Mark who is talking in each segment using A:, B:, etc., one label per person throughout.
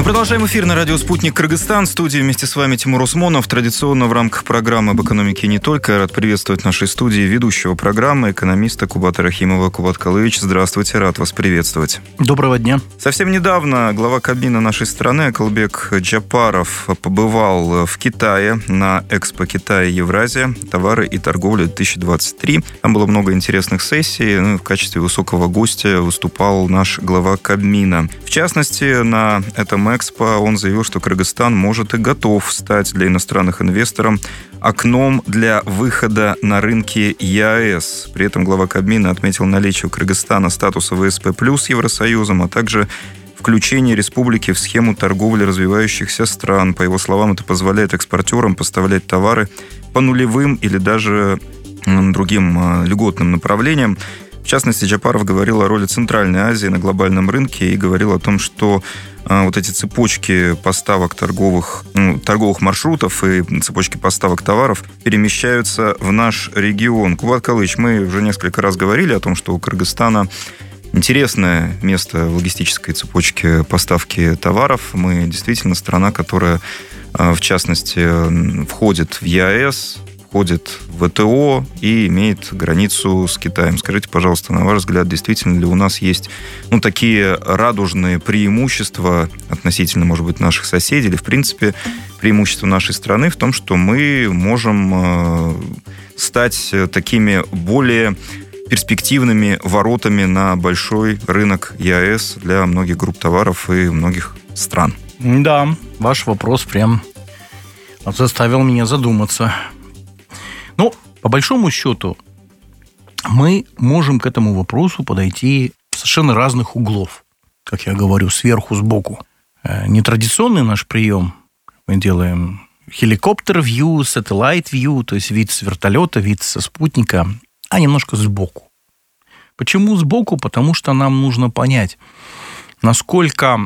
A: Продолжаем эфир на радио «Спутник Кыргызстан». В студии вместе с вами Тимур Усмонов. Традиционно в рамках программы об экономике и не только. Я рад приветствовать в нашей студии ведущего программы, экономиста Кубата Рахимова. Кубат Калыевич, здравствуйте, рад вас приветствовать.
B: Доброго дня.
A: Совсем недавно глава Кабмина нашей страны Акылбек Джапаров побывал в Китае на Экспо Китай-Евразия «Товары и торговля-2023». Там было много интересных сессий. В качестве высокого гостя выступал наш глава Кабмина. В частности, на этом Экспо он заявил, что Кыргызстан может и готов стать для иностранных инвесторов окном для выхода на рынки ЕАЭС. При этом глава Кабмина отметил наличие у Кыргызстана статуса ВСП+ с Евросоюзом, а также включение республики в схему торговли развивающихся стран. По его словам, это позволяет экспортерам поставлять товары по нулевым или даже другим льготным направлениям. В частности, Джапаров говорил о роли Центральной Азии на глобальном рынке и говорил о том, что вот эти цепочки поставок торговых маршрутов и цепочки поставок товаров перемещаются в наш регион. Кубат Калыевич, мы уже несколько раз говорили о том, что у Кыргызстана интересное место в логистической цепочке поставки товаров. Мы действительно страна, которая, в частности, входит в ЕАЭС, входит в ВТО и имеет границу с Китаем. Скажите, пожалуйста, на ваш взгляд, действительно ли у нас есть такие радужные преимущества относительно, может быть, наших соседей, или, в принципе, преимущества нашей страны в том, что мы можем стать такими более перспективными воротами на большой рынок ЕАЭС для многих групп товаров и многих стран?
B: Да, ваш вопрос прям заставил меня задуматься. По большому счету, мы можем к этому вопросу подойти с совершенно разных углов. Как я говорю, сверху, сбоку. Нетрадиционный наш прием. Мы делаем helicopter-view, satellite-view, то есть вид с вертолета, вид со спутника, а немножко сбоку. Почему сбоку? Потому что нам нужно понять, насколько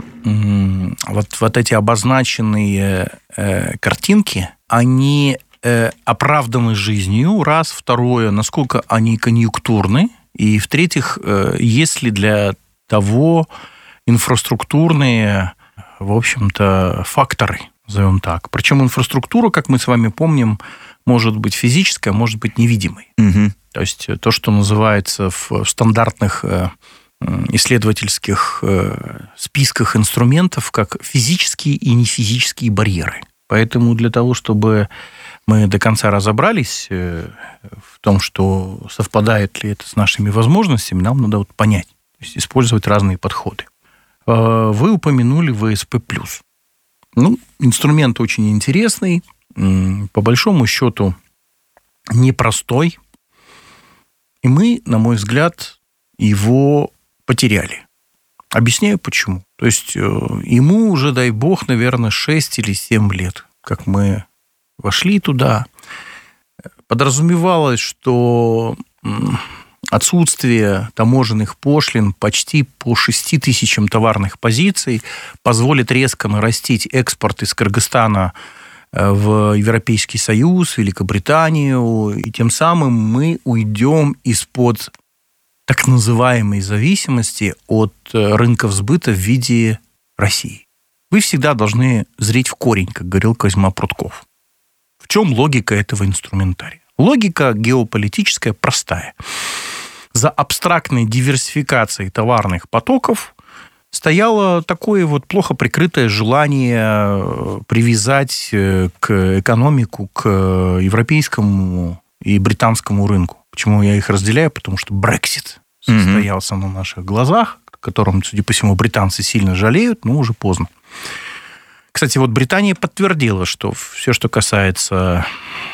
B: вот эти обозначенные картинки, они оправданы жизнью, раз. Второе, насколько они конъюнктурны. И, в-третьих, есть ли для того инфраструктурные, в общем-то, факторы, назовем так. Причем инфраструктура, как мы с вами помним, может быть физическая, может быть невидимой. Угу. То есть то, что называется в стандартных исследовательских списках инструментов, как физические и нефизические барьеры. Поэтому для того, чтобы мы до конца разобрались в том, что совпадает ли это с нашими возможностями, нам надо понять, то есть использовать разные подходы. Вы упомянули ВСП+. Инструмент очень интересный, по большому счету непростой, и мы, на мой взгляд, его потеряли. Объясняю, почему. То есть ему уже, дай бог, наверное, 6 или 7 лет, как мы вошли туда. Подразумевалось, что отсутствие таможенных пошлин почти по 6 тысячам товарных позиций позволит резко нарастить экспорт из Кыргызстана в Европейский Союз, Великобританию, и тем самым мы уйдем из-под так называемой зависимости от рынков сбыта в виде России. Вы всегда должны зреть в корень, как говорил Козьма Прутков. В чем логика этого инструментария? Логика геополитическая простая. За абстрактной диверсификацией товарных потоков стояло такое плохо прикрытое желание привязать к экономику, к европейскому и британскому рынку. Почему я их разделяю? Потому что Брексит состоялся на наших глазах, о котором, судя по всему, британцы сильно жалеют, но уже поздно. Кстати, Британия подтвердила, что все, что касается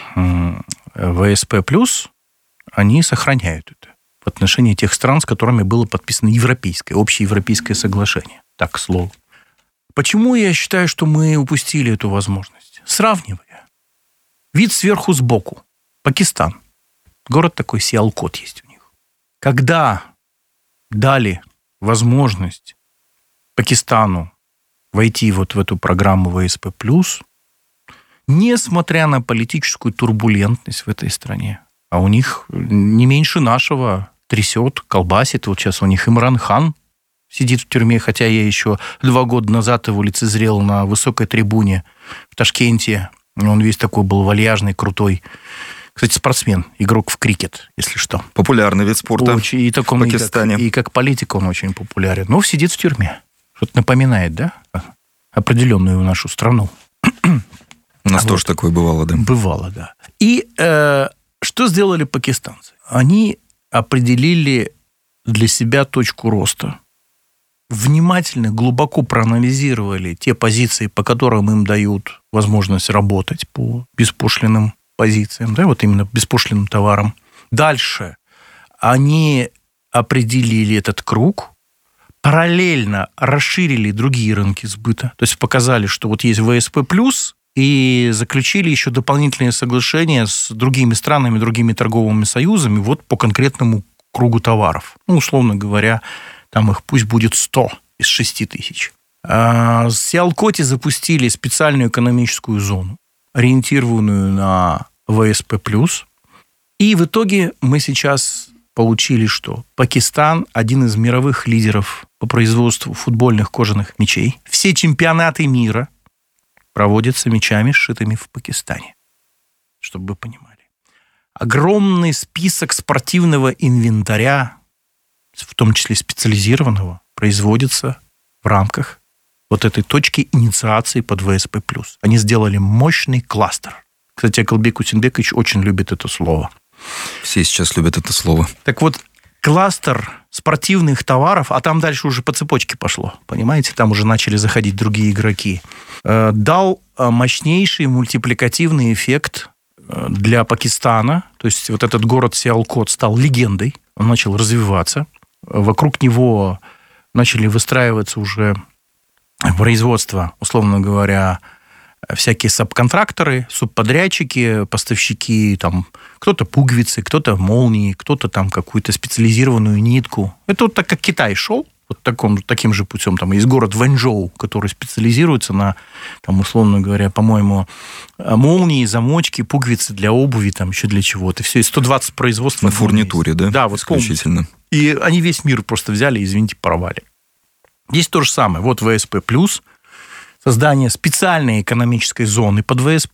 B: ВСП+, они сохраняют это в отношении тех стран, с которыми было подписано общеевропейское соглашение. Так, к слову. Почему я считаю, что мы упустили эту возможность? Сравнивая. Вид сверху сбоку. Пакистан. Город такой, Сиалкот есть у них. Когда дали возможность Пакистану войти в эту программу ВСП+, несмотря на политическую турбулентность в этой стране, а у них не меньше нашего трясет, колбасит. Вот сейчас у них Имран Хан сидит в тюрьме, хотя я еще 2 года назад его лицезрел на высокой трибуне в Ташкенте. Он весь такой был вальяжный, крутой. Кстати, спортсмен, игрок в крикет, если что.
A: Популярный вид спорта
B: очень, в Пакистане. И как политик он очень популярен. Но сидит в тюрьме. Что-то напоминает, да? Определенную нашу страну.
A: У нас тоже такое бывало, да?
B: Бывало, да. И что сделали пакистанцы? Они определили для себя точку роста. Внимательно, глубоко проанализировали те позиции, по которым им дают возможность работать по беспошлинным позициям, да, вот именно беспошлинным товарам. Дальше они определили этот круг, параллельно расширили другие рынки сбыта. То есть показали, что вот есть ВСП+, и заключили еще дополнительные соглашения с другими странами, другими торговыми союзами вот по конкретному кругу товаров. Ну, условно говоря, там их пусть будет 100 из 6 тысяч. В Сиалкоте запустили специальную экономическую зону, ориентированную на ВСП+. И в итоге мы сейчас получили, что Пакистан – один из мировых лидеров по производству футбольных кожаных мячей. Все чемпионаты мира проводятся мячами, сшитыми в Пакистане. Чтобы вы понимали. Огромный список спортивного инвентаря, в том числе специализированного, производится в рамках вот этой точки инициации под ВСП+. Они сделали мощный кластер. Кстати, Акылбек Усенбекович очень любит это слово.
A: Все сейчас любят это слово.
B: Так вот, кластер спортивных товаров, а там дальше уже по цепочке пошло, понимаете? Там уже начали заходить другие игроки. Дал мощнейший мультипликативный эффект для Пакистана. То есть вот этот город Сиалкот стал легендой. Он начал развиваться. Вокруг него начали выстраиваться уже производство, условно говоря, всякие субконтракторы, субподрядчики, поставщики, там, кто-то пуговицы, кто-то молнии, кто-то там какую-то специализированную нитку. Это вот так, как Китай шел, вот таким же путем. Там есть город Вэньчжоу, который специализируется на, там, условно говоря, по-моему, молнии, замочки, пуговицы для обуви, там, еще для чего-то. Все, и 120 производств.
A: На фурнитуре, да?
B: Да, вот исключительно. И они весь мир просто взяли, извините, порвали. Здесь то же самое. Вот ВСП+, создание специальной экономической зоны под ВСП+,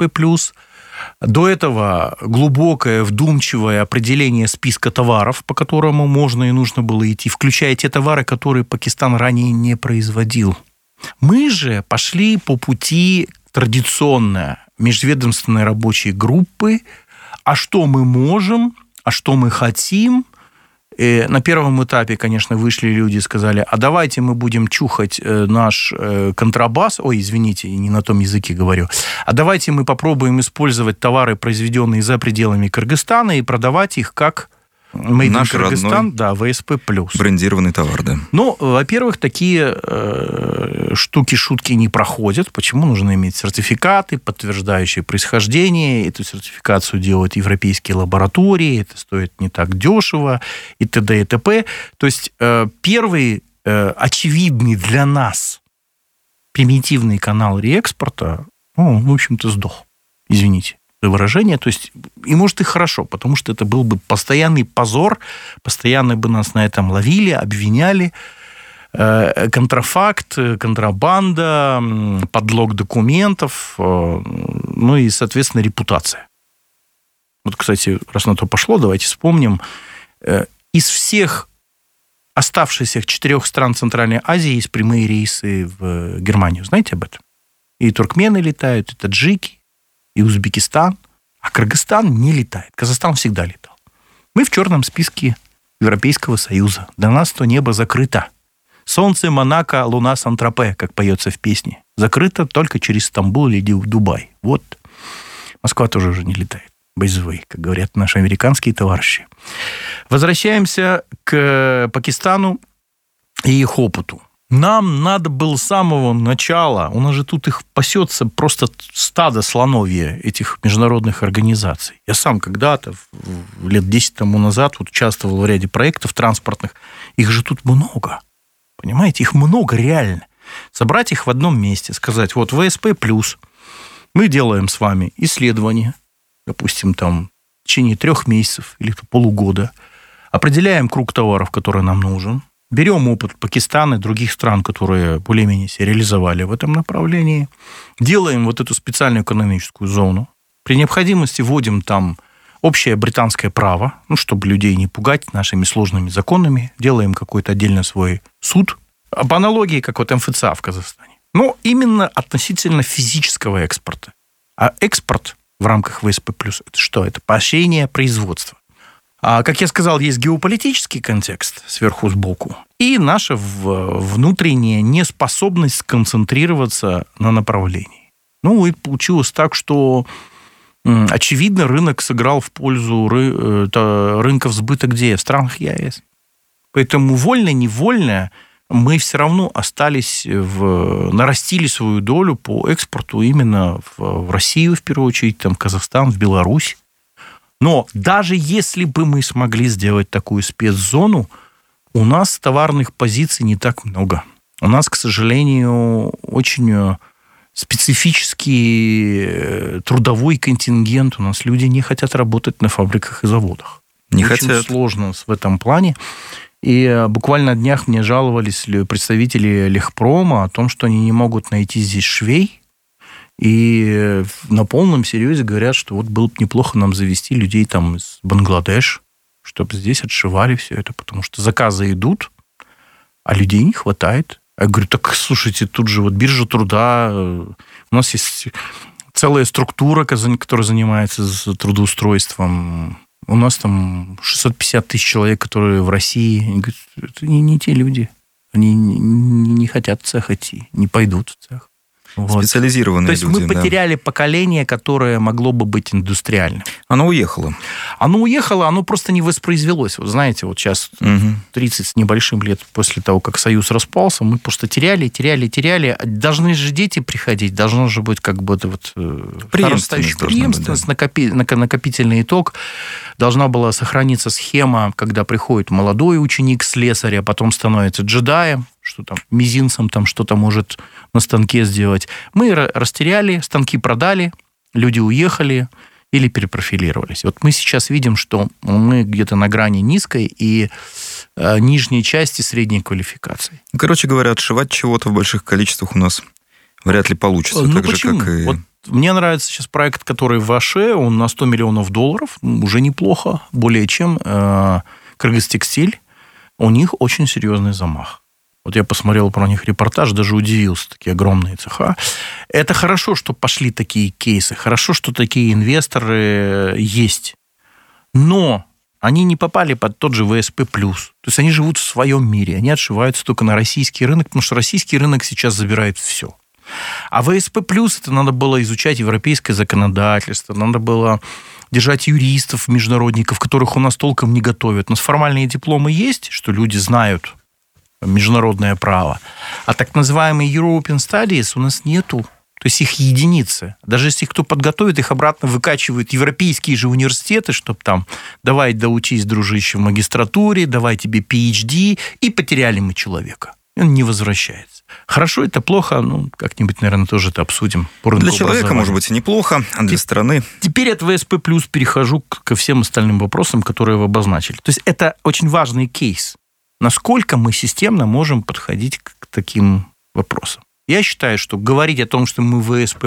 B: до этого глубокое, вдумчивое определение списка товаров, по которому можно и нужно было идти, включая те товары, которые Пакистан ранее не производил. Мы же пошли по пути традиционной межведомственной рабочей группы, а что мы можем, а что мы хотим. И на первом этапе, конечно, вышли люди и сказали, а давайте мы будем чухать наш контрабас, ой, извините, не на том языке говорю, а давайте мы попробуем использовать товары, произведенные за пределами Кыргызстана, и продавать их как Made in Кыргызстан, да, ВСП+.
A: Брендированный товар, да.
B: Ну, во-первых, такие штуки-шутки не проходят. Почему? Нужно иметь сертификаты, подтверждающие происхождение. Эту сертификацию делают европейские лаборатории. Это стоит не так дешево, и т.д. и т.п. То есть, первый очевидный для нас примитивный канал реэкспорта, в общем-то, сдох. Извините за выражение. То есть, и может и хорошо, потому что это был бы постоянный позор, постоянно бы нас на этом ловили, обвиняли. Контрафакт, контрабанда, подлог документов, ну и, соответственно, репутация. Вот, кстати, раз на то пошло, давайте вспомним. Из всех оставшихся 4 стран Центральной Азии есть прямые рейсы в Германию. Знаете об этом? И туркмены летают, и таджики, и Узбекистан, а Кыргызстан не летает. Казахстан всегда летал. Мы в черном списке Европейского Союза. Для нас то небо закрыто. Солнце Монако, луна Сан-Тропе, как поется в песне. Закрыто только через Стамбул или Дубай. Вот. Москва тоже уже не летает. By the way, как говорят наши американские товарищи. Возвращаемся к Пакистану и их опыту. Нам надо было с самого начала, у нас же тут их пасется просто стадо слоновья, этих международных организаций. Я сам когда-то, лет 10 тому назад, участвовал в ряде проектов транспортных. Их же тут много. Понимаете, их много реально. Собрать их в одном месте, сказать, вот ВСП+, мы делаем с вами исследование, допустим, там, в течение 3 месяцев или полугода, определяем круг товаров, который нам нужен, берем опыт Пакистана и других стран, которые более-менее себя реализовали в этом направлении, делаем вот эту специальную экономическую зону, при необходимости вводим там общее британское право, чтобы людей не пугать нашими сложными законами, делаем какой-то отдельно свой суд, по аналогии, как вот МФЦА в Казахстане. Но именно относительно физического экспорта. А экспорт в рамках ВСП+, это что? Это поощрение производства. А, как я сказал, есть геополитический контекст сверху сбоку и наша внутренняя неспособность сконцентрироваться на направлении. И получилось так, что, очевидно, рынок сыграл в пользу рынков сбыта где? В странах ЕАЭС. Поэтому вольно-невольно мы все равно нарастили свою долю по экспорту именно в Россию, в первую очередь, там, в Казахстан, в Беларусь. Но даже если бы мы смогли сделать такую спецзону, у нас товарных позиций не так много. У нас, к сожалению, очень специфический трудовой контингент. У нас люди не хотят работать на фабриках и заводах.
A: Не
B: очень
A: хотят.
B: Сложно в этом плане. И буквально на днях мне жаловались представители Легпрома о том, что они не могут найти здесь швей. И на полном серьезе говорят, что вот было бы неплохо нам завести людей там из Бангладеш, чтобы здесь отшивали все это, потому что заказы идут, а людей не хватает. Я говорю, так, слушайте, тут же вот биржа труда, у нас есть целая структура, которая занимается трудоустройством. У нас там 650 тысяч человек, которые в России. Они говорят, это не те люди. Они не хотят в цех идти, не пойдут в цех. Вот.
A: Специализированные люди.
B: То есть мы потеряли поколение, которое могло бы быть индустриальным.
A: Оно уехало.
B: Оно просто не воспроизвелось. Вы знаете, вот сейчас 30 с небольшим лет после того, как Союз распался, мы просто теряли. Должны же дети приходить, должно же быть как бы преемственность, накопительный итог. Должна была сохраниться схема, когда приходит молодой ученик слесаря, потом становится джедаем, что там мизинцем там что-то может на станке сделать. Мы растеряли, станки продали, люди уехали или перепрофилировались. Вот мы сейчас видим, что мы где-то на грани низкой и нижней части средней квалификации.
A: Короче говоря, отшивать чего-то в больших количествах у нас вряд ли получится. Так
B: почему?
A: же, как и...
B: Вот мне нравится сейчас проект, который в Аше, он на $100 миллионов, уже неплохо, более чем. Кыргызтекстиль, у них очень серьезный замах. Вот я посмотрел про них репортаж, даже удивился, такие огромные цеха. Это хорошо, что пошли такие кейсы, хорошо, что такие инвесторы есть. Но они не попали под тот же ВСП+. То есть они живут в своем мире, они отшиваются только на российский рынок, потому что российский рынок сейчас забирает все. А ВСП+, это надо было изучать европейское законодательство, надо было держать юристов, международников, которых у нас толком не готовят. У нас формальные дипломы есть, что люди знают международное право. А так называемые European Studies у нас нету. То есть их единицы. Даже если кто подготовит, их обратно выкачивают европейские же университеты, чтобы там давай доучись, дружище, в магистратуре, давай тебе PhD, и потеряли мы человека. И он не возвращается. Хорошо это плохо? Как-нибудь, наверное, тоже это обсудим.
A: Для человека, может быть, и неплохо, а для страны...
B: Теперь от ВСП+, перехожу ко всем остальным вопросам, которые вы обозначили. То есть это очень важный кейс. Насколько мы системно можем подходить к таким вопросам. Я считаю, что говорить о том, что мы ВСП+,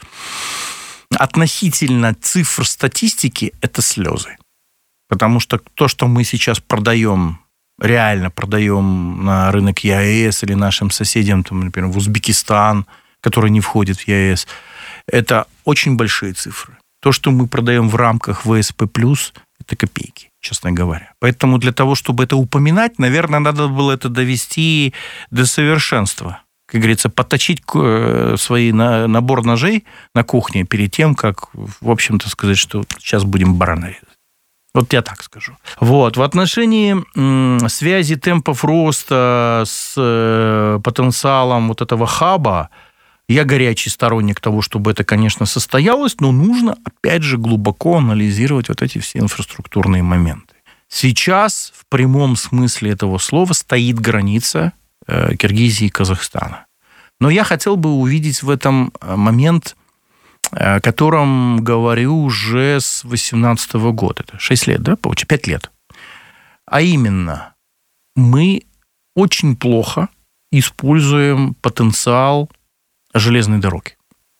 B: относительно цифр статистики, это слезы. Потому что то, что мы сейчас реально продаем на рынок ЕАЭС или нашим соседям, там, например, в Узбекистан, который не входит в ЕАЭС, это очень большие цифры. То, что мы продаем в рамках ВСП+, это копейки, честно говоря. Поэтому для того, чтобы это упоминать, наверное, надо было это довести до совершенства. Как говорится, подточить свой набор ножей на кухне перед тем, как, в общем-то, сказать, что сейчас будем барана резать. Вот я так скажу. Вот. В отношении связи темпов роста с потенциалом вот этого хаба, я горячий сторонник того, чтобы это, конечно, состоялось, но нужно, опять же, глубоко анализировать вот эти все инфраструктурные моменты. Сейчас в прямом смысле этого слова стоит граница Киргизии и Казахстана. Но я хотел бы увидеть в этом момент, о котором говорю уже с 2018 года. Это 6 лет, да? Получается, 5 лет. А именно, мы очень плохо используем потенциал железной дороги.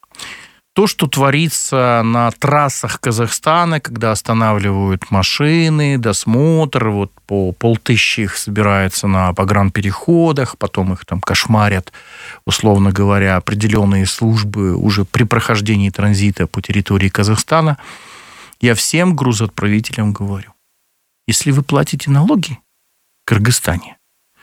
B: То, что творится на трассах Казахстана, когда останавливают машины, досмотр, вот по 500 их собирается на погранпереходах, потом их там кошмарят, условно говоря, определенные службы уже при прохождении транзита по территории Казахстана. Я всем грузоотправителям говорю, если вы платите налоги в Кыргызстане,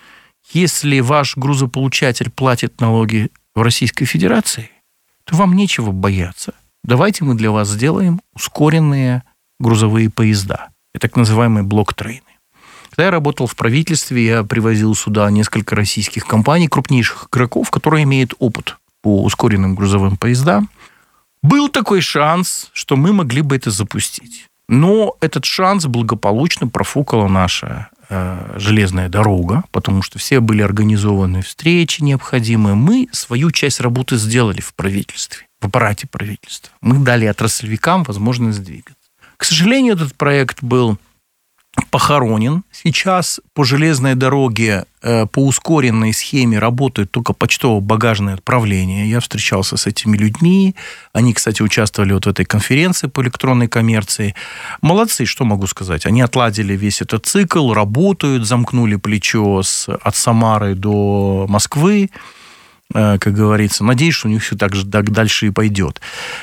B: если ваш грузополучатель платит налоги в Российской Федерации, то вам нечего бояться. Давайте мы для вас сделаем ускоренные грузовые поезда. Это так называемые блок-трейны. Когда я работал в правительстве, я привозил сюда несколько российских компаний, крупнейших игроков, которые имеют опыт по ускоренным грузовым поездам. Был такой шанс, что мы могли бы это запустить. Но этот шанс благополучно профукала наша железная дорога, потому что все были организованы встречи необходимые. Мы свою часть работы сделали в правительстве, в аппарате правительства. Мы дали отраслевикам возможность двигаться. К сожалению, этот проект был похоронен. Сейчас по железной дороге по ускоренной схеме работают только почтово-багажные отправления. Я встречался с этими людьми. Они, кстати, участвовали вот в этой конференции по электронной коммерции. Молодцы, что могу сказать. Они отладили весь этот цикл, работают, замкнули плечо от Самары до Москвы, как говорится. Надеюсь, что у них все так же дальше и пойдет.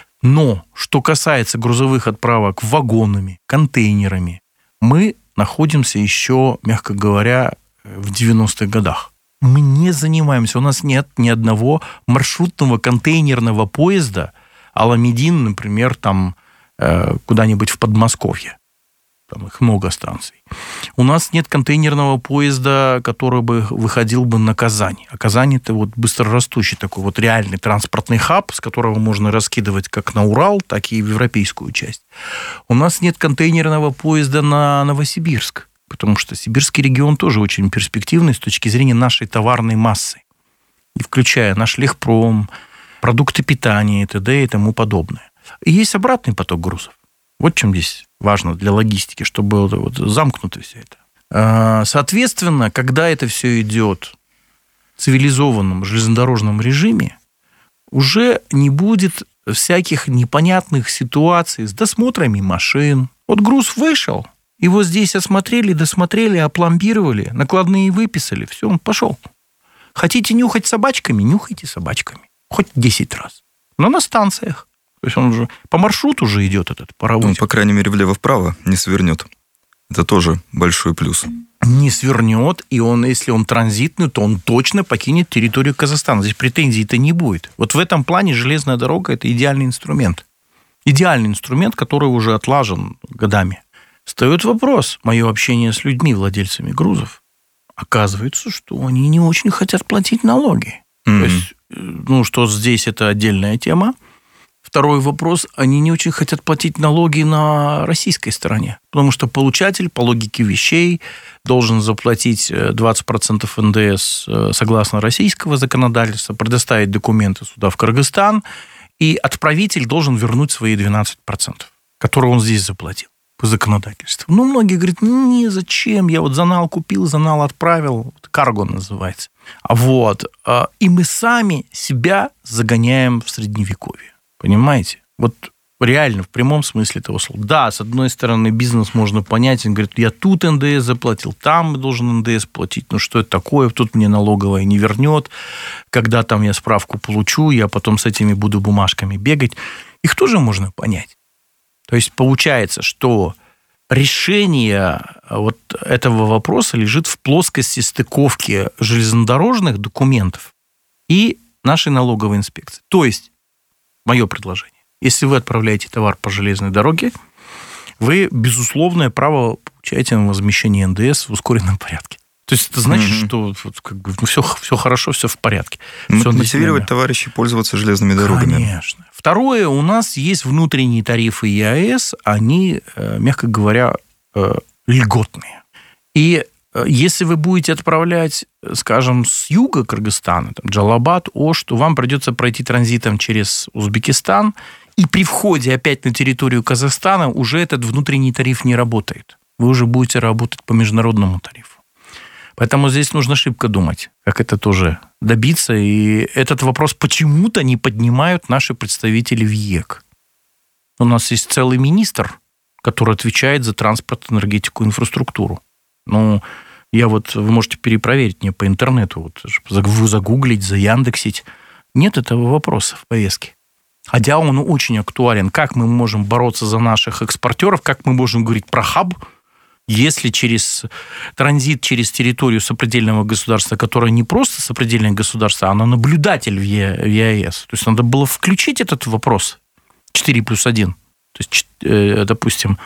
B: Но что касается грузовых отправок вагонами, контейнерами, мы находимся еще, мягко говоря, в 90-х годах. Мы не занимаемся. У нас нет ни одного маршрутного контейнерного поезда а-ла Медин, например, там куда-нибудь в Подмосковье. Там их много станций. У нас нет контейнерного поезда, который бы выходил бы на Казань. А Казань – это вот быстрорастущий такой вот реальный транспортный хаб, с которого можно раскидывать как на Урал, так и в европейскую часть. У нас нет контейнерного поезда на Новосибирск, потому что сибирский регион тоже очень перспективный с точки зрения нашей товарной массы, и включая наш легпром, продукты питания и т.д. и тому подобное. И есть обратный поток грузов. Вот чем здесь важно для логистики, чтобы было вот замкнуто все это. Соответственно, когда это все идет в цивилизованном железнодорожном режиме, уже не будет всяких непонятных ситуаций с досмотрами машин. Вот груз вышел, его здесь осмотрели, досмотрели, опломбировали, накладные выписали, все, он пошел. Хотите нюхать собачками? Нюхайте собачками. Хоть 10 раз. Но на станциях. То есть он уже по маршруту уже идет этот паровозик.
A: Он, по крайней мере, влево-вправо не свернет. Это тоже большой плюс.
B: Не свернет, и он, если он транзитный, то он точно покинет территорию Казахстана. Здесь претензий-то не будет. Вот в этом плане железная дорога – это идеальный инструмент. Идеальный инструмент, который уже отлажен годами. Встает вопрос, мое общение с людьми, владельцами грузов. Оказывается, что они не очень хотят платить налоги. То есть, что здесь это отдельная тема. Второй вопрос, они не очень хотят платить налоги на российской стороне, потому что получатель, по логике вещей, должен заплатить 20% НДС согласно российского законодательства, предоставить документы сюда, в Кыргызстан, и отправитель должен вернуть свои 12%, которые он здесь заплатил по законодательству. Многие говорят, зачем, я вот занал купил, занал отправил, карго называется. И мы сами себя загоняем в Средневековье. Понимаете? Вот реально, в прямом смысле этого слова. Да, с одной стороны, бизнес можно понять. Он говорит, я тут НДС заплатил, там должен НДС платить. Что это такое? Тут мне налоговая не вернет. Когда там я справку получу, я потом с этими буду бумажками бегать. Их тоже можно понять. То есть, получается, что решение вот этого вопроса лежит в плоскости стыковки железнодорожных документов и нашей налоговой инспекции. То есть, мое предложение. Если вы отправляете товар по железной дороге, вы безусловное право получаете на возмещение НДС в ускоренном порядке. То есть это значит, что все хорошо, все в порядке.
A: Мотивировать товарищей пользоваться железными дорогами.
B: Конечно. Второе, у нас есть внутренние тарифы ЕАЭС, они, мягко говоря, льготные. И если вы будете отправлять, скажем, с юга Кыргызстана, Джалабад, Ош, то вам придется пройти транзитом через Узбекистан, и при входе опять на территорию Казахстана уже этот внутренний тариф не работает. Вы уже будете работать по международному тарифу. Поэтому здесь нужно шибко думать, как это тоже добиться. И этот вопрос почему-то не поднимают наши представители в ЕК. У нас есть целый министр, который отвечает за транспорт, энергетику, инфраструктуру. Вы можете перепроверить мне по интернету, загуглить, заяндексить. Нет этого вопроса в повестке. Хотя он очень актуален. Как мы можем бороться за наших экспортеров, как мы можем говорить про хаб, если через транзит через территорию сопредельного государства, которое не просто сопредельное государство, а оно наблюдатель в ЕАЭС. То есть надо было включить этот вопрос 4+1. То есть, допустим,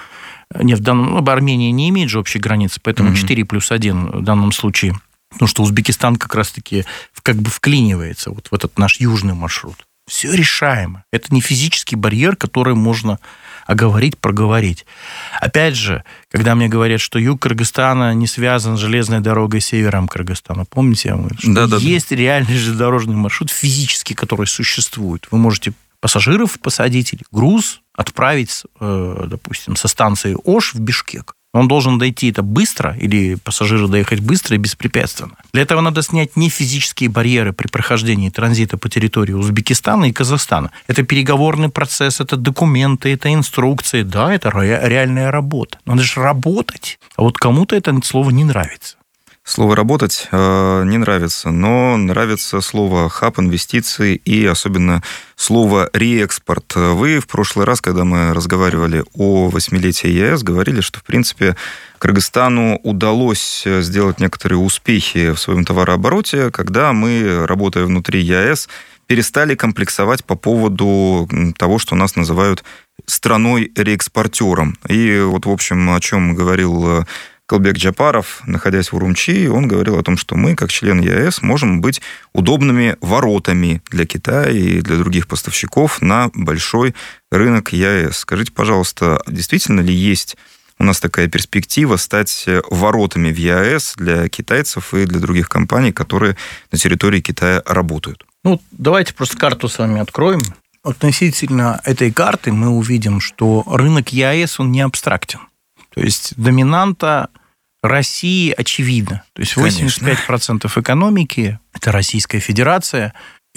B: Армения не имеет же общей границы, поэтому 4+1 в данном случае. Потому что Узбекистан как раз-таки вклинивается в этот наш южный маршрут. Все решаемо. Это не физический барьер, который можно оговорить, проговорить. Опять же, когда мне говорят, что юг Кыргызстана не связан с железной дорогой с севером Кыргызстана, помните, что есть реальный железнодорожный маршрут физически, который существует. Вы можете пассажиров посадить или груз отправить, допустим, со станции Ош в Бишкек. Он должен дойти это быстро, или пассажиры доехать быстро и беспрепятственно. Для этого надо снять не физические барьеры при прохождении транзита по территории Узбекистана и Казахстана. Это переговорный процесс, это документы, это инструкции. Да, это реальная работа. Надо же работать. А вот кому-то это слово не нравится.
A: Слово «работать» не нравится, но нравится слово «хаб», «инвестиции» и особенно слово «реэкспорт». Вы в прошлый раз, когда мы разговаривали о 8-летии ЕАЭС, говорили, что, в принципе, Кыргызстану удалось сделать некоторые успехи в своем товарообороте, когда мы, работая внутри ЕАЭС, перестали комплексовать по поводу того, что нас называют страной-реэкспортером. И в общем, о чем говорил Калбек Джапаров, находясь в Урумчи, он говорил о том, что мы, как член ЕАЭС, можем быть удобными воротами для Китая и для других поставщиков на большой рынок ЕАЭС. Скажите, пожалуйста, действительно ли есть у нас такая перспектива стать воротами в ЕАЭС для китайцев и для других компаний, которые на территории Китая работают?
B: Давайте просто карту с вами откроем. Относительно этой карты мы увидим, что рынок ЕАЭС, он не абстрактен. То есть доминанта России очевидна. То есть 85% экономики – это Российская Федерация.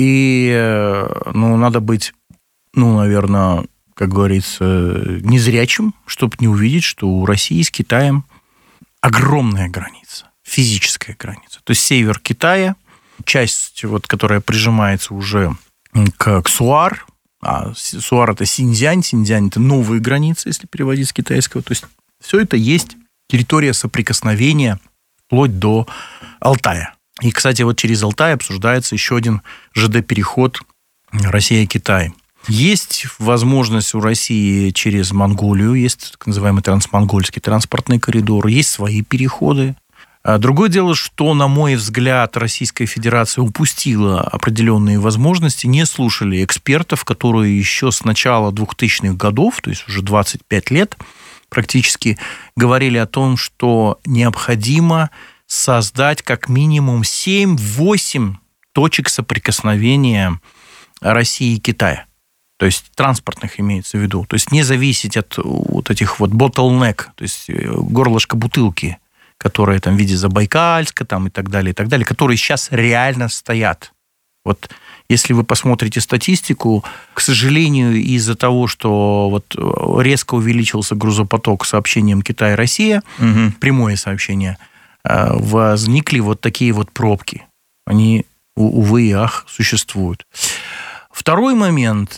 B: И надо быть, наверное, как говорится, незрячим, чтобы не увидеть, что у России с Китаем огромная граница, физическая граница. То есть север Китая, часть, которая прижимается уже к Суар, а Суар – это Синьцзянь, Синьцзянь – это новые границы, если переводить с китайского. То есть все это есть территория соприкосновения вплоть до Алтая. И, кстати, через Алтай обсуждается еще один ЖД-переход Россия-Китай. Есть возможность у России через Монголию, есть так называемый трансмонгольский транспортный коридор, есть свои переходы. Другое дело, что, на мой взгляд, Российская Федерация упустила определенные возможности, не слушали экспертов, которые еще с начала 2000-х годов, то есть уже 25 лет, практически говорили о том, что необходимо создать как минимум 7-8 точек соприкосновения России и Китая. То есть транспортных имеется в виду. То есть не зависеть от этих bottleneck, то есть горлышко бутылки, которые в виде Забайкальска и так далее, которые сейчас реально стоят. Если вы посмотрите статистику, к сожалению, из-за того, что резко увеличился грузопоток с сообщением Китай-Россия, прямое сообщение, возникли такие пробки. Они, увы и ах, существуют. Второй момент.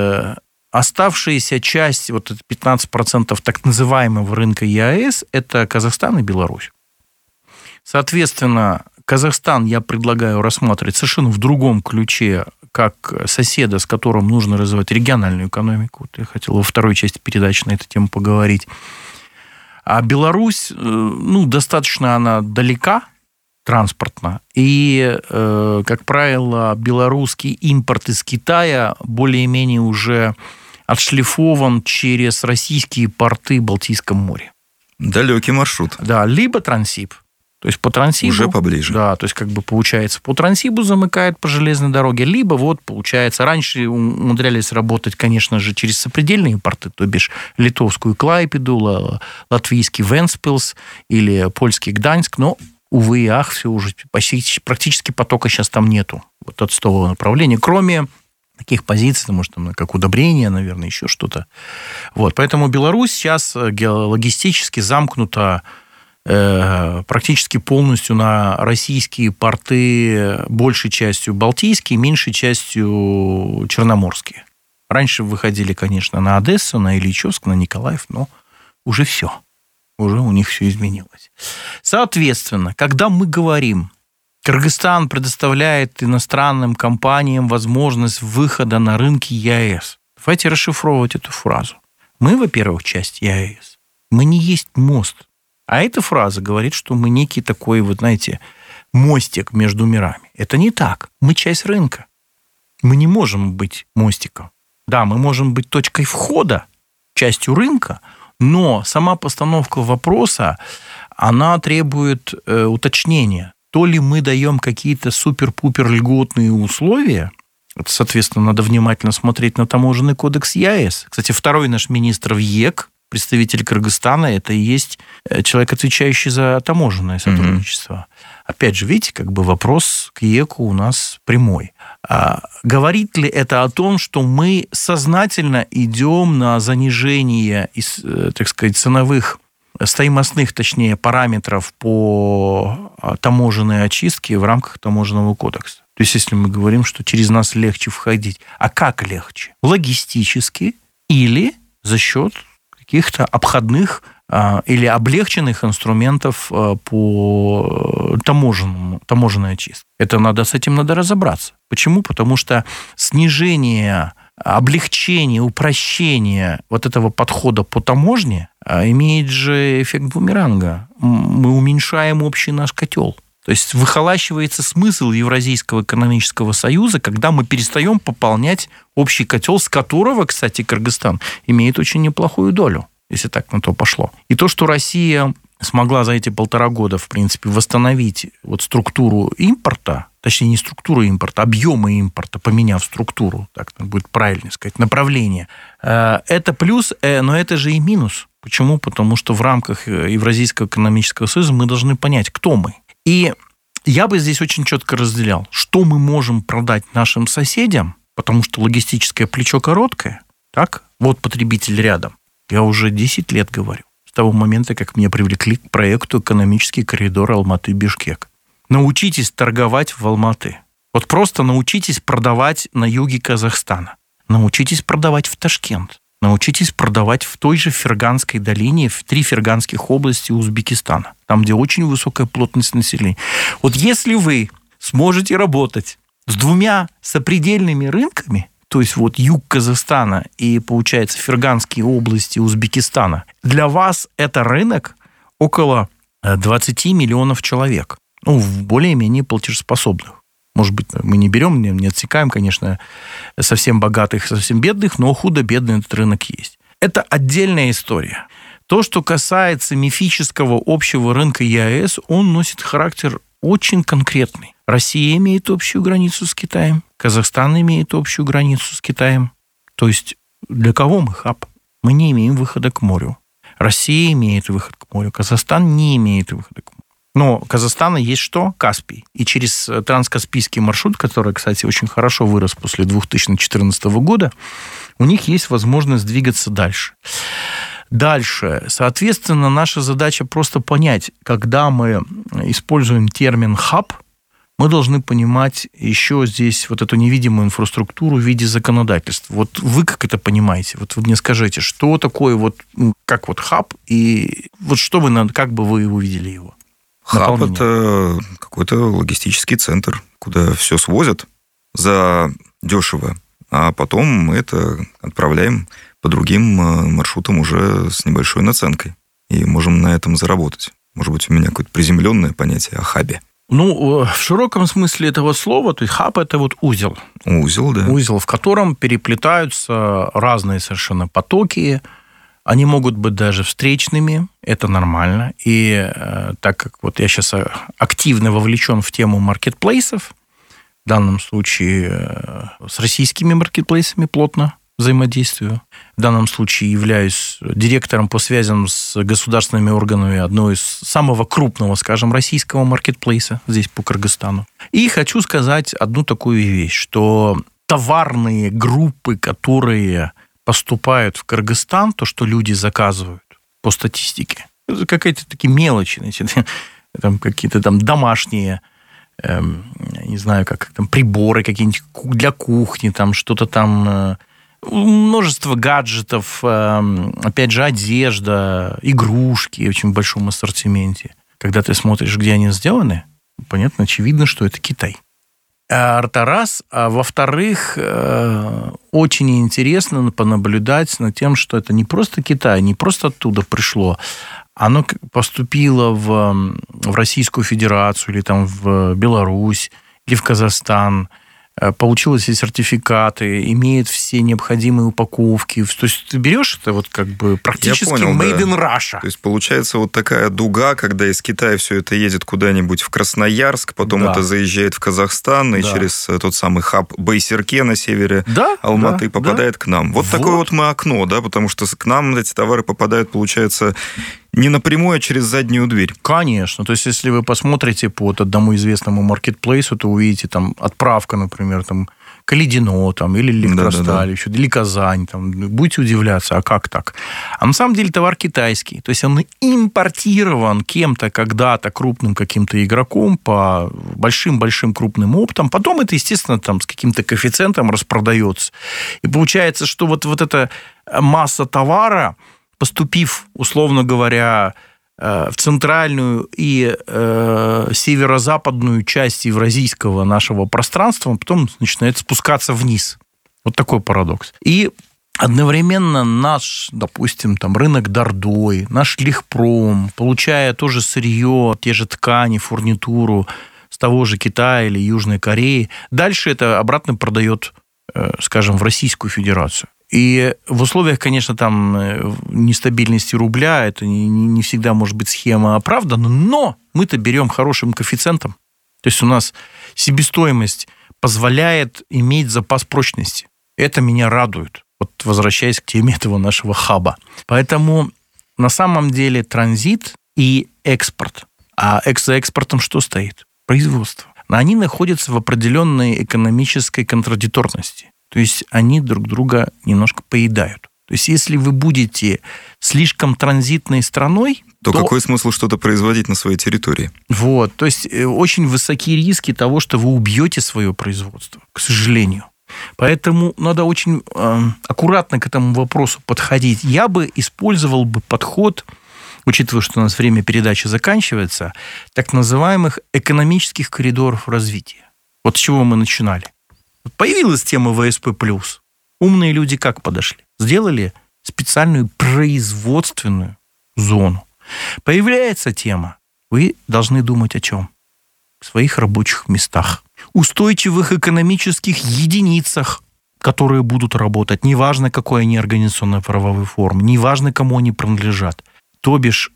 B: Оставшаяся часть, 15% так называемого рынка ЕАЭС, это Казахстан и Беларусь. Соответственно, Казахстан я предлагаю рассматривать совершенно в другом ключе, как соседа, с которым нужно развивать региональную экономику. Я хотел во второй части передачи на эту тему поговорить. А Беларусь, достаточно она далека транспортно. И, как правило, белорусский импорт из Китая более-менее уже отшлифован через российские порты в Балтийском море.
A: Далекий маршрут.
B: Да, либо Транссиб. То есть по Транссибу...
A: Уже поближе.
B: Да, то есть получается, по Транссибу замыкает по железной дороге, либо получается, раньше умудрялись работать, конечно же, через сопредельные порты, то бишь литовскую Клайпеду, латвийский Вентспилс или польский Гданьск, но увы и ах, все уже практически потока сейчас там нету. Вот от того направления, кроме таких позиций, может, там, как удобрение, наверное, еще что-то. Вот. Поэтому Беларусь сейчас логистически замкнута практически полностью на российские порты, большей частью балтийские, меньшей частью черноморские. Раньше выходили, конечно, на Одессу, на Ильичевск, на Николаев, но уже все. Уже у них все изменилось. Соответственно, когда мы говорим, Кыргызстан предоставляет иностранным компаниям возможность выхода на рынки ЕАЭС, давайте расшифровывать эту фразу. Мы, во-первых, часть ЕАЭС. Мы не есть мост. А эта фраза говорит, что мы некий такой, вот знаете, мостик между мирами. Это не так. Мы часть рынка. Мы не можем быть мостиком. Да, мы можем быть точкой входа, частью рынка, но сама постановка вопроса, она требует уточнения. То ли мы даем какие-то супер-пупер льготные условия, это, соответственно, надо внимательно смотреть на таможенный кодекс ЕАЭС. Кстати, второй наш министр в ЕК, представитель Кыргызстана, это и есть человек, отвечающий за таможенное сотрудничество. Опять же, видите, как бы вопрос к ЕКу у нас прямой. Говорит ли это о том, что мы сознательно идем на занижение, так сказать, ценовых, стоимостных, точнее, параметров по таможенной очистке в рамках таможенного кодекса? То есть, если мы говорим, что через нас легче входить. А как легче? Логистически или за счет каких-то обходных или облегченных инструментов по таможенной очистке. С этим надо разобраться. Почему? Потому что снижение, облегчение, упрощение вот этого подхода по таможне имеет же эффект бумеранга. Мы уменьшаем общий наш котел. То есть выхолащивается смысл Евразийского экономического союза, когда мы перестаем пополнять общий котел, с которого, кстати, Кыргызстан имеет очень неплохую долю, если так на то пошло. И то, что Россия смогла за эти 1,5 года, в принципе, восстановить вот структуру импорта, точнее, не структуру импорта, объемы импорта, поменяв структуру, так будет правильно сказать, направление, это плюс, но это же и минус. Почему? Потому что в рамках Евразийского экономического союза мы должны понять, кто мы. И я бы здесь очень четко разделял, что мы можем продать нашим соседям, потому что логистическое плечо короткое, так? Вот потребитель рядом. Я уже 10 лет говорю, с того момента, как меня привлекли к проекту «Экономический коридор Алматы-Бишкек». Научитесь торговать в Алматы. Вот просто научитесь продавать на юге Казахстана. Научитесь продавать в Ташкент. Научитесь продавать в той же Ферганской долине, в 3 ферганских области Узбекистана, там, где очень высокая плотность населения. Вот если вы сможете работать с 2 сопредельными рынками, то есть вот юг Казахстана и, получается, Ферганские области Узбекистана, для вас это рынок около 20 миллионов человек, более-менее платежеспособных. Может быть, мы не берем, не отсекаем, конечно, совсем богатых, совсем бедных, но худо-бедный этот рынок есть. Это отдельная история. То, что касается мифического общего рынка ЕАЭС, он носит характер очень конкретный. Россия имеет общую границу с Китаем, Казахстан имеет общую границу с Китаем. То есть для кого мы хаб? Мы не имеем выхода к морю. Россия имеет выход к морю, Казахстан не имеет выхода к морю. Но у Казахстана есть что? Каспий. И через транскаспийский маршрут, который, кстати, очень хорошо вырос после 2014 года, у них есть возможность двигаться дальше. Дальше. Соответственно, наша задача просто понять, когда мы используем термин «хаб», мы должны понимать еще здесь вот эту невидимую инфраструктуру в виде законодательства. Вот вы как это понимаете? Вот вы мне скажите, что такое как хаб, и вот что как бы вы увидели его?
A: Хаб – это какой-то логистический центр, куда все свозят за дешево, а потом мы это отправляем по другим маршрутам уже с небольшой наценкой. И можем на этом заработать. Может быть, у меня какое-то приземленное понятие о хабе.
B: В широком смысле этого слова, то есть хаб – это узел.
A: Узел, да.
B: Узел, в котором переплетаются разные совершенно потоки. Они могут быть даже встречными, это нормально. И так как я сейчас активно вовлечен в тему маркетплейсов, в данном случае с российскими маркетплейсами плотно взаимодействию. В данном случае являюсь директором по связям с государственными органами одного из самого крупного, скажем, российского маркетплейса здесь по Кыргызстану. И хочу сказать одну такую вещь, что товарные группы, которые поступают в Кыргызстан, то, что люди заказывают по статистике, это какие-то такие мелочи, значит, там какие-то там домашние, не знаю, как там приборы какие-нибудь для кухни, там что-то там, множество гаджетов, опять же, одежда, игрушки в очень большом ассортименте. Когда ты смотришь, где они сделаны, понятно, очевидно, что это Китай. Это раз. А во-вторых, очень интересно понаблюдать над тем, что это не просто Китай, не просто оттуда пришло. Оно поступило в Российскую Федерацию или там в Беларусь или в Казахстан, получил эти сертификаты, имеет все необходимые упаковки. То есть ты берешь это вот как бы практически made in Russia.
A: То есть получается вот такая дуга, когда из Китая все это едет куда-нибудь в Красноярск, потом это заезжает в Казахстан, и через тот самый хаб Байсерке на севере Алматы попадает к нам. Вот такое вот мы окно, да, потому что к нам эти товары попадают, получается, не напрямую, а через заднюю дверь.
B: Конечно. То есть, если вы посмотрите по одному известному маркетплейсу, то увидите там отправка, например, там Каледино, там, или Электросталь, еще, или Казань. Там, будете удивляться, а как так? А на самом деле товар китайский. То есть, он импортирован кем-то когда-то крупным каким-то игроком по большим-большим крупным оптам. Потом это, естественно, там, с каким-то коэффициентом распродается. И получается, что вот эта масса товара, поступив, условно говоря, в центральную и северо-западную часть евразийского нашего пространства, потом начинает спускаться вниз. Вот такой парадокс. И одновременно наш, допустим, там, рынок Дордой, наш Лихпром, получая тоже сырье, те же ткани, фурнитуру с того же Китая или Южной Кореи, дальше это обратно продает, скажем, в Российскую Федерацию. И в условиях, конечно, там нестабильности рубля, это не всегда может быть схема оправдана, но мы-то берем хорошим коэффициентом. То есть у нас себестоимость позволяет иметь запас прочности. Это меня радует, вот возвращаясь к теме этого нашего хаба. Поэтому на самом деле транзит и экспорт. А за экспортом что стоит? Производство. Они находятся в определенной экономической контрадикторности. То есть они друг друга немножко поедают. То есть если вы будете слишком транзитной страной,
A: то какой смысл что-то производить на своей территории?
B: Вот. То есть очень высокие риски того, что вы убьете свое производство, к сожалению. Поэтому надо очень аккуратно к этому вопросу подходить. Я бы использовал подход, учитывая, что у нас время передачи заканчивается, так называемых экономических коридоров развития. Вот с чего мы начинали. Появилась тема ВСП+. Умные люди как подошли? Сделали специальную производственную зону. Появляется тема. Вы должны думать о чем? В своих рабочих местах. Устойчивых экономических единицах, которые будут работать. Неважно, какой они организационно-правовой формы. Неважно, кому они принадлежат. То бишь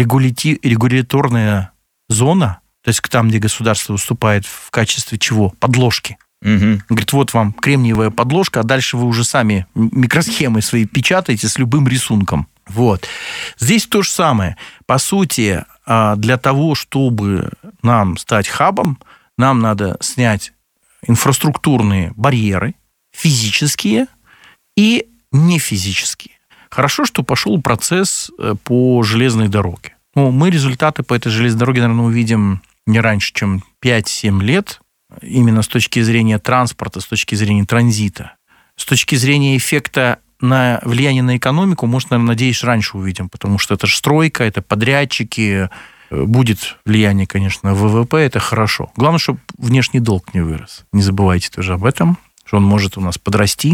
B: регуляторная зона, то есть там, где государство выступает в качестве чего? Подложки. Угу. Говорит, вот вам кремниевая подложка, а дальше вы уже сами микросхемы свои печатаете с любым рисунком. Вот. Здесь то же самое. По сути, для того, чтобы нам стать хабом, нам надо снять инфраструктурные барьеры, физические и нефизические. Хорошо, что пошел процесс по железной дороге. Мы результаты по этой железной дороге, наверное, увидим не раньше, чем 5-7 лет, именно с точки зрения транспорта, с точки зрения транзита. С точки зрения эффекта на влияние на экономику, может, наверное, надеюсь, раньше увидим, потому что это же стройка, это подрядчики, будет влияние, конечно, на ВВП, это хорошо. Главное, чтобы внешний долг не вырос. Не забывайте тоже об этом, что он может у нас подрасти.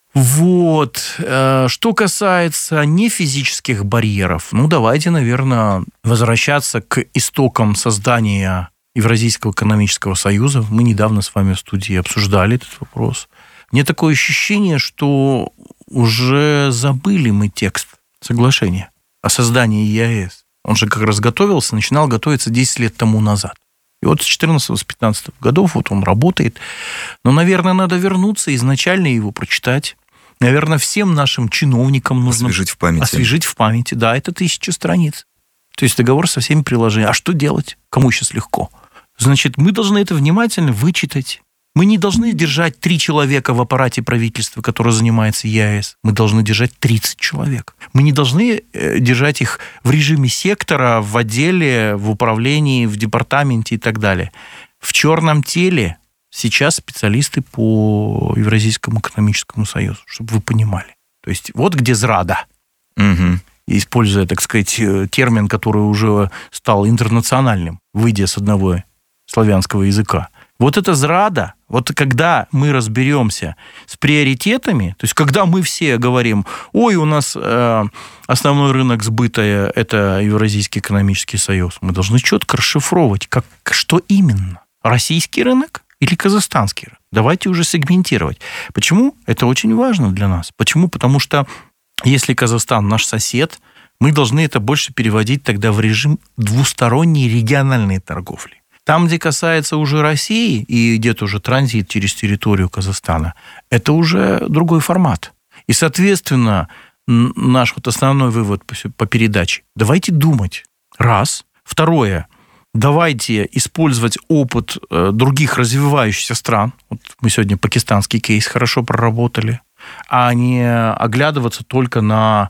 B: Вот. Что касается нефизических барьеров, давайте, наверное, возвращаться к истокам создания Евразийского экономического союза. Мы недавно с вами в студии обсуждали этот вопрос. Мне такое ощущение, что уже забыли мы текст соглашения о создании ЕАЭС. Он же как раз готовился, начинал готовиться 10 лет тому назад. И вот с 14-15 годов вот он работает. Но, наверное, надо вернуться, изначально его прочитать. наверное, всем нашим чиновникам нужно...
A: Освежить в памяти.
B: Освежить в памяти, да, это 1000 страниц. То есть договор со всеми приложениями. А что делать? Кому сейчас легко? Значит, мы должны это внимательно вычитать. Мы не должны держать 3 человека в аппарате правительства, который занимается ЕАЭС. Мы должны держать 30 человек. Мы не должны держать их в режиме сектора, в отделе, в управлении, в департаменте и так далее. В черном теле сейчас специалисты по Евразийскому экономическому союзу, чтобы вы понимали. То есть вот где зрада.
A: Угу.
B: Используя, так сказать, термин, который уже стал интернациональным, выйдя с одного славянского языка. Вот это зрада, вот когда мы разберемся с приоритетами, то есть когда мы все говорим, ой, у нас основной рынок сбыта – это Евразийский экономический союз, мы должны четко расшифровывать, что именно, российский рынок или казахстанский рынок. Давайте уже сегментировать. Почему? Это очень важно для нас. Почему? Потому что если Казахстан наш сосед, мы должны это больше переводить тогда в режим двусторонней региональной торговли. Там, где касается уже России и идет уже транзит через территорию Казахстана, это уже другой формат. И, соответственно, наш вот основной вывод по передаче. Давайте думать. Раз. Второе. Давайте использовать опыт других развивающихся стран. Вот мы сегодня пакистанский кейс хорошо проработали, а не оглядываться только на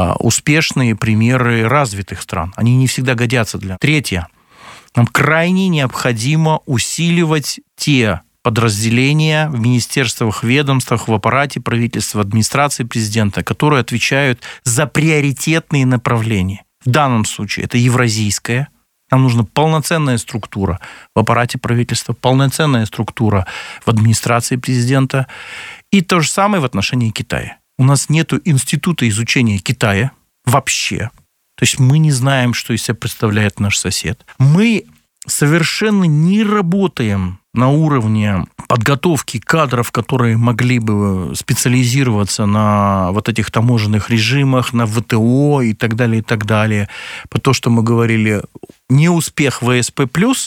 B: успешные примеры развитых стран. Они не всегда годятся для... Третье. Нам крайне необходимо усиливать те подразделения в министерствах, ведомствах, в аппарате правительства, администрации президента, которые отвечают за приоритетные направления. В данном случае это евразийская. Нам нужна полноценная структура в аппарате правительства, полноценная структура в администрации президента. И то же самое в отношении Китая. У нас нет института изучения Китая вообще. То есть мы не знаем, что из себя представляет наш сосед. Мы совершенно не работаем на уровне подготовки кадров, которые могли бы специализироваться на вот этих таможенных режимах, на ВТО и так далее, и так далее. По то, что мы говорили, неуспех ВСП+,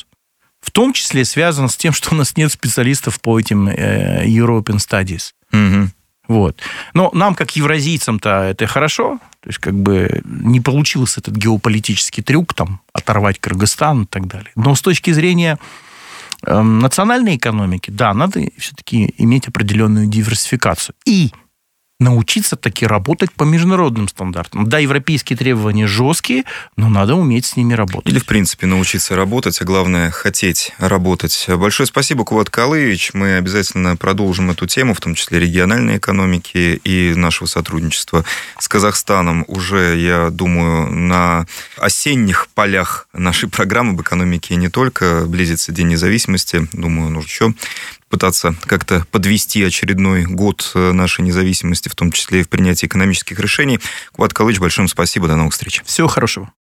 B: в том числе связан с тем, что у нас нет специалистов по этим European Studies.
A: Угу.
B: Вот. Но нам, как евразийцам-то, это хорошо. То есть, как бы не получился этот геополитический трюк, там, оторвать Кыргызстан и так далее. Но с точки зрения национальной экономики, да, надо все-таки иметь определенную диверсификацию. И научиться таки работать по международным стандартам. Да, европейские требования жесткие, но надо уметь с ними работать.
A: Или, в принципе, научиться работать, а главное, хотеть работать. Большое спасибо, Куват Калыевич. Мы обязательно продолжим эту тему, в том числе региональной экономики и нашего сотрудничества с Казахстаном уже, я думаю, на осенних полях нашей программы об экономике не только. Близится День независимости. Думаю, нужно еще пытаться как-то подвести очередной год нашей независимости, в том числе и в принятии экономических решений. Куват Калыевич, большое спасибо. До новых встреч.
B: Всего хорошего.